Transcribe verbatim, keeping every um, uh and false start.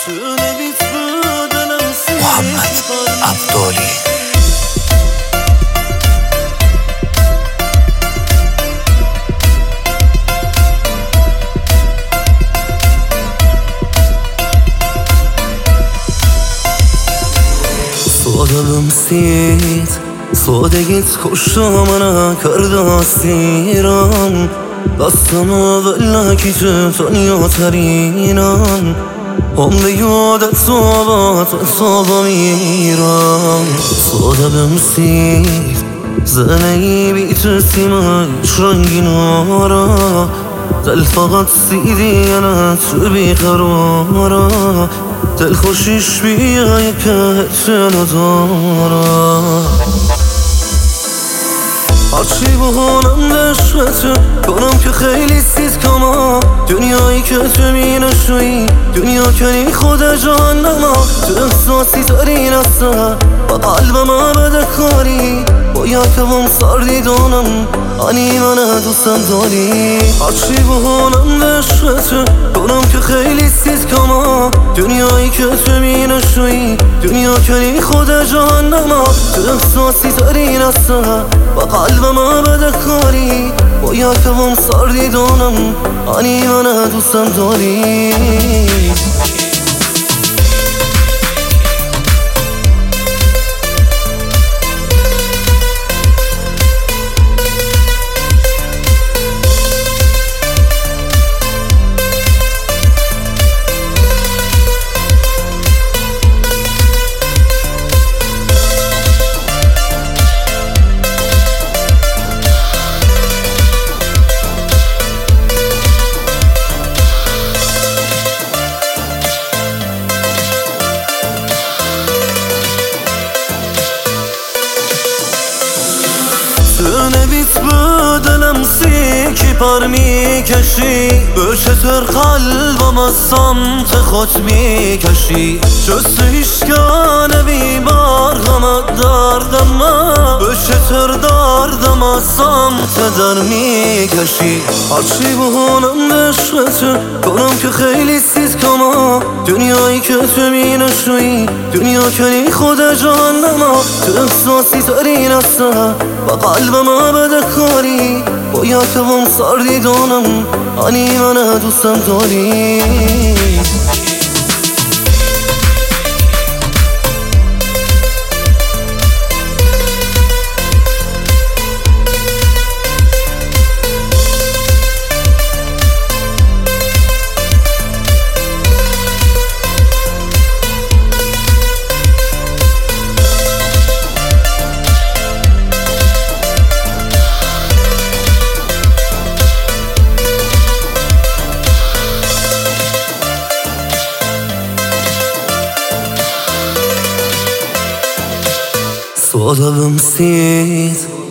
محمد عبدالی. Sodalım siz Sodegit koşamana kardasiran Bassama valla ki tanıyor tarinan Om de yodat sobat soba miran Sodalım siz Zaneyi bitirtima şrangin ora دل فقط سیدی انا تو بیقرارا دل خوشیش بیای که هتنو دارا هرچی بکنم دشته کنم که خیلی سیز کما دنیایی که تو می نشوی دنیا کنی خود جهنما تو احساسی ترین هسته و قلبم بده کاری باید که بام سردی دانم انی من دوستم داری هرچی بکنم دشته کنم که خیلی سیز کما دنیایی که تو می نشوی دنیا کنی خود جهنما تو احساسی ترین هسته و قلبم بده کاری باید که بام سردی دانم انی من دوستم داری نبیت بدلم سی کی پر می کشی به چطور قلبم از سمت خود می کشی جست هیچگاه نبی برغمت دردم به چطور دردم از سمت در می کشی هرچی بکنم دشته کنم که خیلی سیز کما دنیایی که تو می نشوی دنیا کنی خود جهنما تو احساسی ترین هسته و قلبم بده کاری باید که بام سردی دانم انی من دوستم داری Sodalım siz